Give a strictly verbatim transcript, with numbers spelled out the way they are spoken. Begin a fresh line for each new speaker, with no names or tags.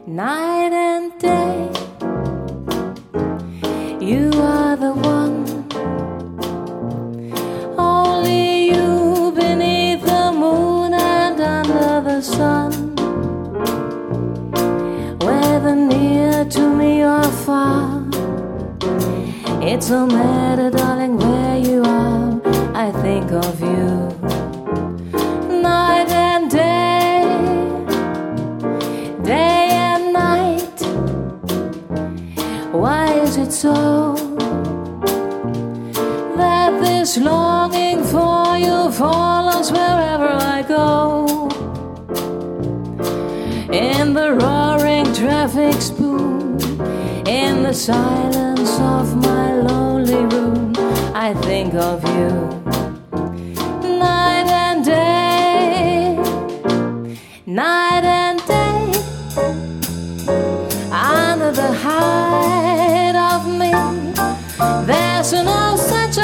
night and day. You are the one, only you beneath the moon and under the sun. Whether near to me or far, it don't matter, darling, where you are, I think of you. Night and day, day and night. Why is it so that this longing for you follows wherever I go? In the roaring traffic spoon, in the silence of my lonely room, I think of you. Night and day, night and day. Under the hide of me, there's no such